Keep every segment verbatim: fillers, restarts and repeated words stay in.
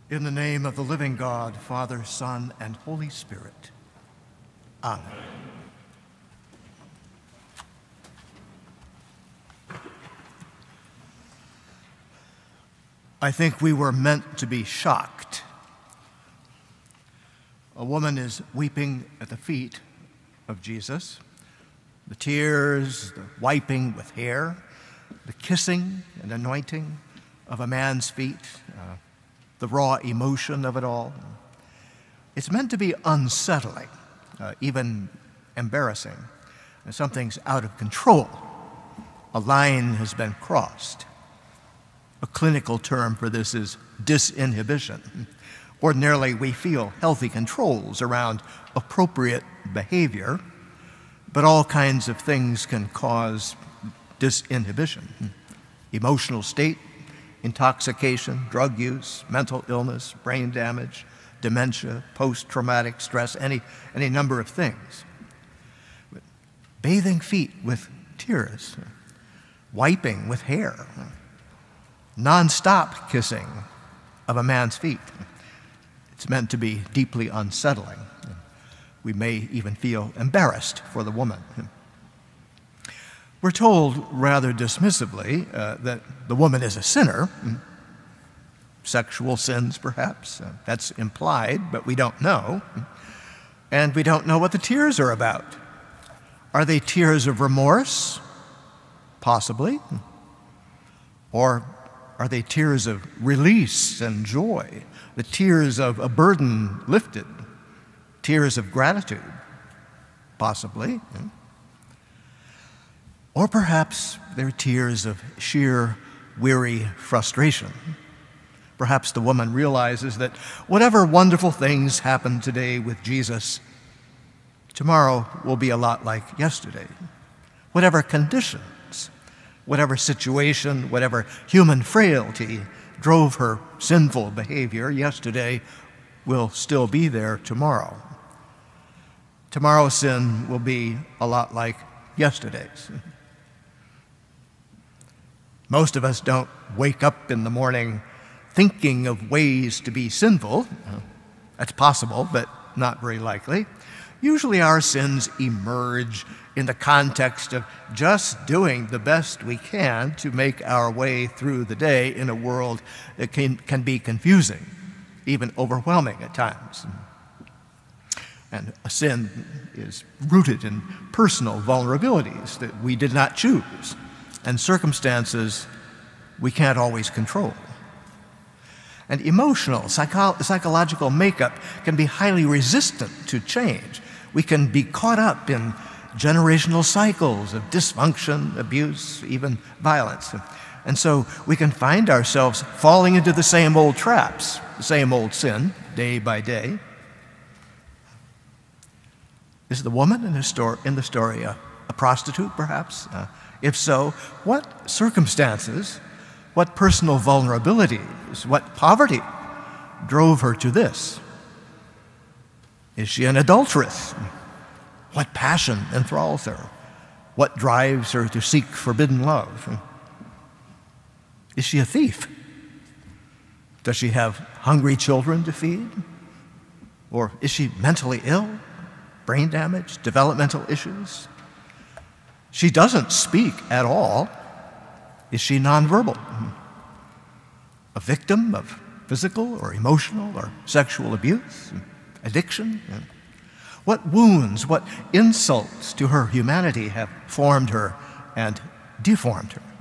In the name of the living God, Father, Son, and Holy Spirit. Amen. I think we were meant to be shocked. A woman is weeping at the feet of Jesus. The tears, the wiping with hair, the kissing and anointing of a man's feet, uh, the raw emotion of it all. It's meant to be unsettling, uh, even embarrassing. And something's out of control. A line has been crossed. A clinical term for this is disinhibition. Ordinarily, we feel healthy controls around appropriate behavior, but all kinds of things can cause disinhibition. Emotional state, intoxication, drug use, mental illness, brain damage, dementia, post-traumatic stress, any, any number of things. Bathing feet with tears, wiping with hair, non-stop kissing of a man's feet. It's meant to be deeply unsettling. We may even feel embarrassed for the woman. We're told rather dismissively uh, that the woman is a sinner. Sexual sins, perhaps. Uh, that's implied, but we don't know. And we don't know what the tears are about. Are they tears of remorse? Possibly. Or are they tears of release and joy? The tears of a burden lifted? Tears of gratitude? Possibly. Or perhaps they're tears of sheer, weary frustration. Perhaps the woman realizes that whatever wonderful things happen today with Jesus, tomorrow will be a lot like yesterday. Whatever conditions, whatever situation, whatever human frailty drove her sinful behavior yesterday will still be there tomorrow. Tomorrow's sin will be a lot like yesterday's. Most of us don't wake up in the morning thinking of ways to be sinful. That's possible, but not very likely. Usually our sins emerge in the context of just doing the best we can to make our way through the day in a world that can, can be confusing, even overwhelming at times. And a sin is rooted in personal vulnerabilities that we did not choose, and circumstances we can't always control. And emotional, psycho psychological makeup can be highly resistant to change. We can be caught up in generational cycles of dysfunction, abuse, even violence. And so we can find ourselves falling into the same old traps, the same old sin, day by day. Is the woman in the story, in the story a, a prostitute, perhaps? Uh, if so, what circumstances, what personal vulnerabilities, what poverty drove her to this? Is she an adulteress? What passion enthralls her? What drives her to seek forbidden love? Is she a thief? Does she have hungry children to feed? Or is she mentally ill? Brain damage? Developmental issues? She doesn't speak at all. Is she nonverbal? A victim of physical or emotional or sexual abuse? Addiction? What wounds, what insults to her humanity have formed her and deformed her?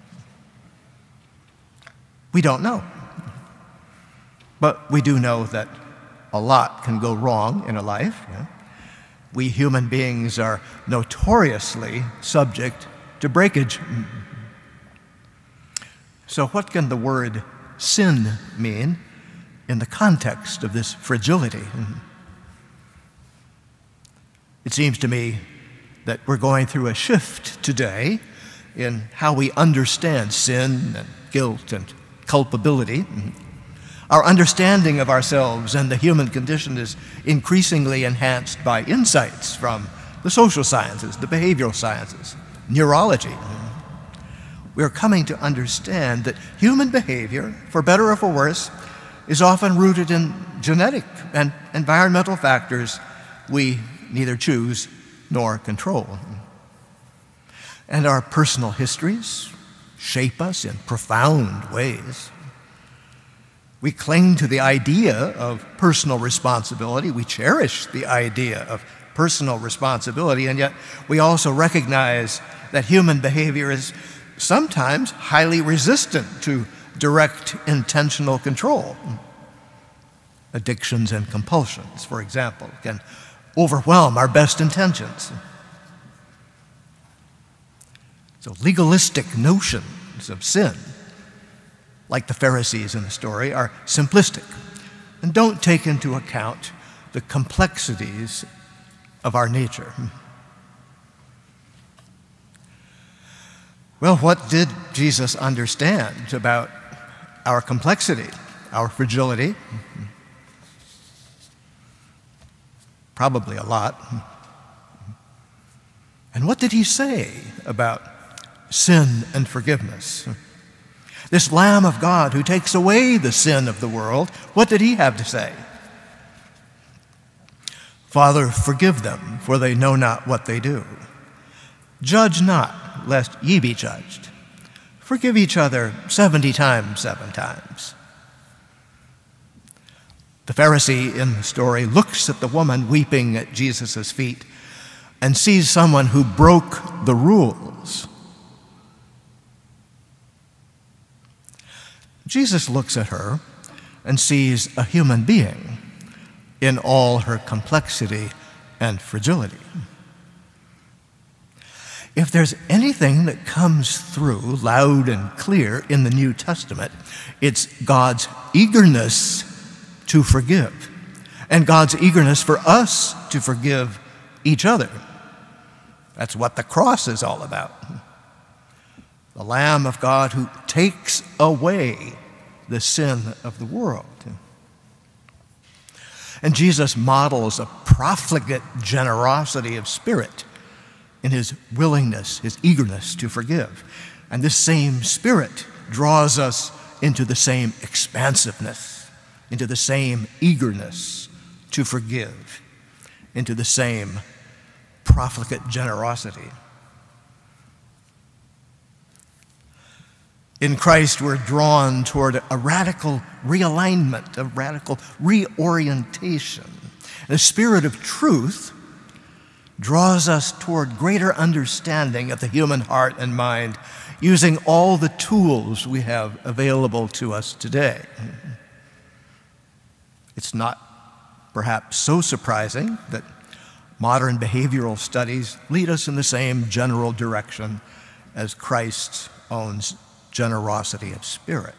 We don't know. But we do know that a lot can go wrong in a life. Yeah? We human beings are notoriously subject to breakage. So what can the word sin mean in the context of this fragility? It seems to me that we're going through a shift today in how we understand sin and guilt and culpability. Our understanding of ourselves and the human condition is increasingly enhanced by insights from the social sciences, the behavioral sciences, neurology. We're coming to understand that human behavior, for better or for worse, is often rooted in genetic and environmental factors we neither choose nor control. And our personal histories shape us in profound ways. We cling to the idea of personal responsibility. We cherish the idea of personal responsibility, and yet we also recognize that human behavior is sometimes highly resistant to direct intentional control. Addictions and compulsions, for example, can overwhelm our best intentions. So legalistic notions of sin, like the Pharisees in the story, are simplistic and don't take into account the complexities of our nature. Well, what did Jesus understand about our complexity, our fragility? Probably a lot. And what did he say about sin and forgiveness? This Lamb of God who takes away the sin of the world, what did he have to say? Father, forgive them, for they know not what they do. Judge not, lest ye be judged. Forgive each other seventy times, seven times. The Pharisee in the story looks at the woman weeping at Jesus' feet and sees someone who broke the rules. Jesus looks at her and sees a human being in all her complexity and fragility. If there's anything that comes through loud and clear in the New Testament, it's God's eagerness to forgive, and God's eagerness for us to forgive each other. That's what the cross is all about. The Lamb of God who takes away the sin of the world. And Jesus models a profligate generosity of spirit in his willingness, his eagerness to forgive. And this same spirit draws us into the same expansiveness, into the same eagerness to forgive, into the same profligate generosity. In Christ, we're drawn toward a radical realignment, a radical reorientation. The Spirit of truth draws us toward greater understanding of the human heart and mind using all the tools we have available to us today. It's not perhaps so surprising that modern behavioral studies lead us in the same general direction as Christ's own generosity of spirit.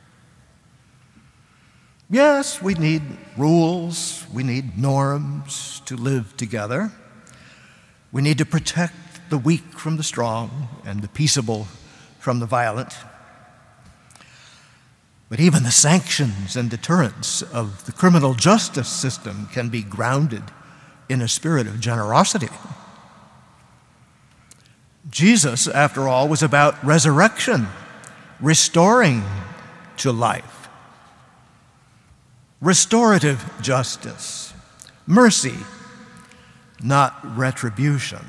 Yes, we need rules, we need norms to live together. We need to protect the weak from the strong and the peaceable from the violent. But even the sanctions and deterrents of the criminal justice system can be grounded in a spirit of generosity. Jesus, after all, was about resurrection, restoring to life, restorative justice, mercy, not retribution.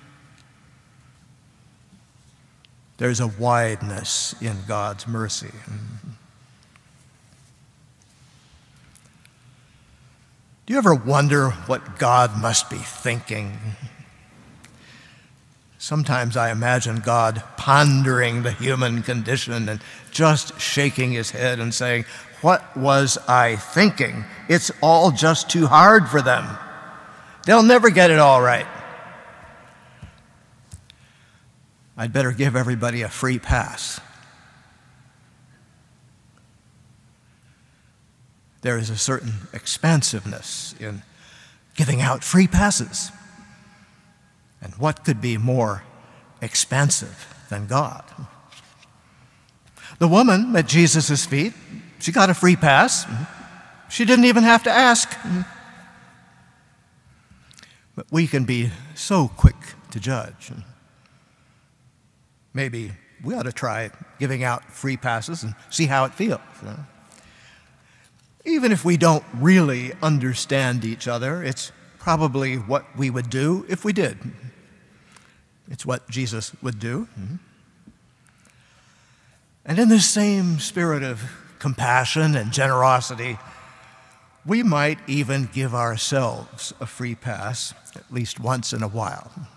There's a wideness in God's mercy. Do you ever wonder what God must be thinking? Sometimes I imagine God pondering the human condition and just shaking his head and saying, "What was I thinking? It's all just too hard for them. They'll never get it all right. I'd better give everybody a free pass." There is a certain expansiveness in giving out free passes. And what could be more expansive than God? The woman at Jesus' feet, she got a free pass. She didn't even have to ask. But we can be so quick to judge. Maybe we ought to try giving out free passes and see how it feels. You know? Even if we don't really understand each other, it's probably what we would do if we did. It's what Jesus would do. And in this same spirit of compassion and generosity, we might even give ourselves a free pass at least once in a while.